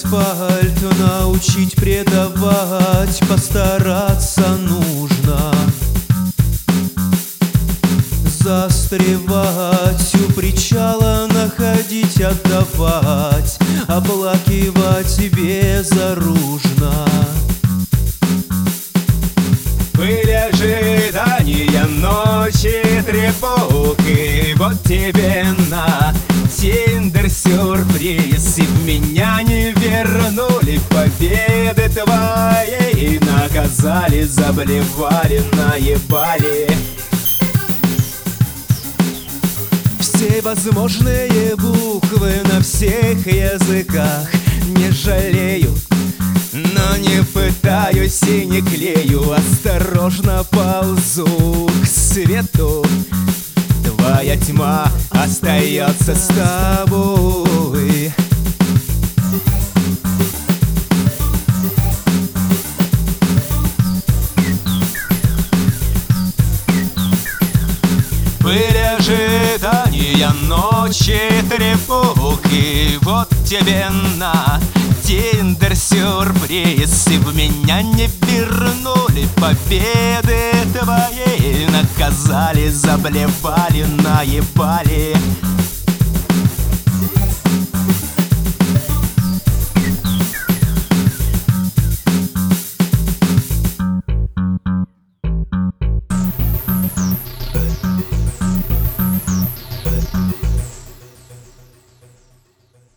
асфальт научить предавать постараться нужно. Застревать у причала, находить, отдавать, оплакивать безоружно. Пыль ожидания, ночи тревог, и вот тебе на Тиндер сюрприз. И в меня не вернули победы твоей, наказали, заблевали, наебали. Все возможные буквы на всех языках не жалею, но не пытаюсь и не клею. осторожно ползу к свету. Твоя тьма остается С тобой. Пыль ожидания, ночи тревог, и вот тебе на Тиндер сюрприз. И в меня не вернули победы твоей, наказали, заблевали, наебали.